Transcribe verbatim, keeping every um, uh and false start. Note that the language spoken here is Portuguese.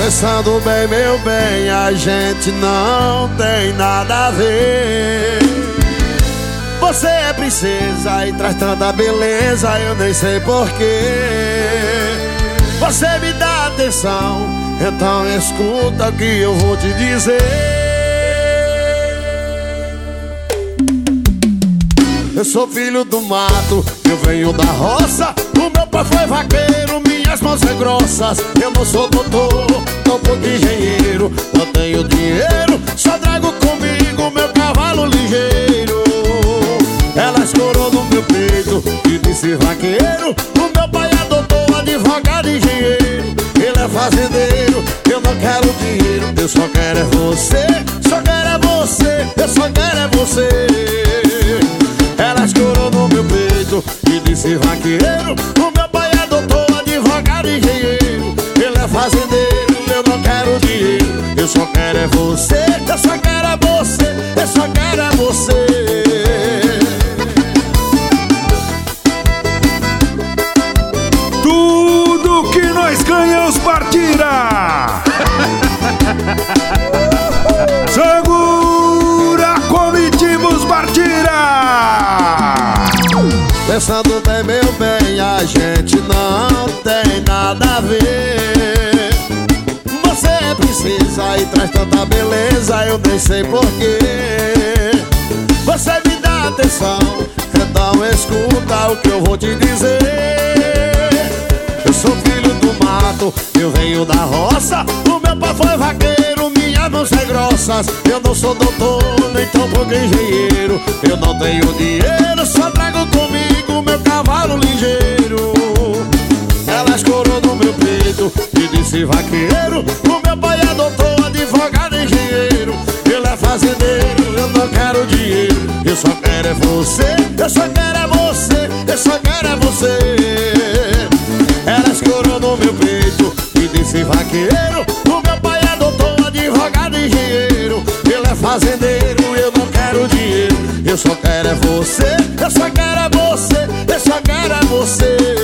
Pensando bem, meu bem, a gente não tem nada a ver. Você é princesa e traz tanta beleza, eu nem sei porquê. Você me dá atenção, então escuta o que eu vou te dizer. Eu sou filho do mato, eu venho da roça. O meu pai foi vaqueiro, minhas mãos são grossas. Eu não sou doutor, não pouco engenheiro. Não tenho dinheiro, só trago comigo meu cavalo ligeiro. Ela escorou no meu peito e disse vaqueiro. O meu pai é doutor, advogado e engenheiro. Ele é fazendeiro, eu não quero dinheiro. Eu só quero é você, só quero é você. Eu só quero é você. Ela escorou no meu peito e disse vaqueiro. O meu pai é doutor, advogado e engenheiro. Ele é fazendeiro, eu não quero dinheiro. Eu só quero é você, eu só quero é você. Eu só quero é você. Tudo que nós ganhamos partira. Segura comitivos partira. Pensando bem, meu bem, a gente não tem nada a ver. Você é princesa e traz tanta beleza, eu nem sei porquê. Você me dá atenção, então escuta o que eu vou te dizer. Eu sou filho do mato, eu venho da roça. O meu pai foi vaqueiro, minhas mãos são grossas. Eu não sou doutor, nem tão pouco engenheiro. Eu não tenho dinheiro, só trago comigo meu cavalo ligeiro. Ela escorou no meu peito e disse vaqueiro. O meu pai é doutor, advogado e engenheiro. Ele é fazendeiro, eu não quero dinheiro. Eu só quero é você, eu só quero é você. Eu só quero é você. Ela escorou no meu peito e disse vaqueiro. O meu pai é doutor, advogado e engenheiro. Ele é fazendeiro, eu não quero dinheiro. Eu só quero é você, eu só quero é você. Eu só quero é você.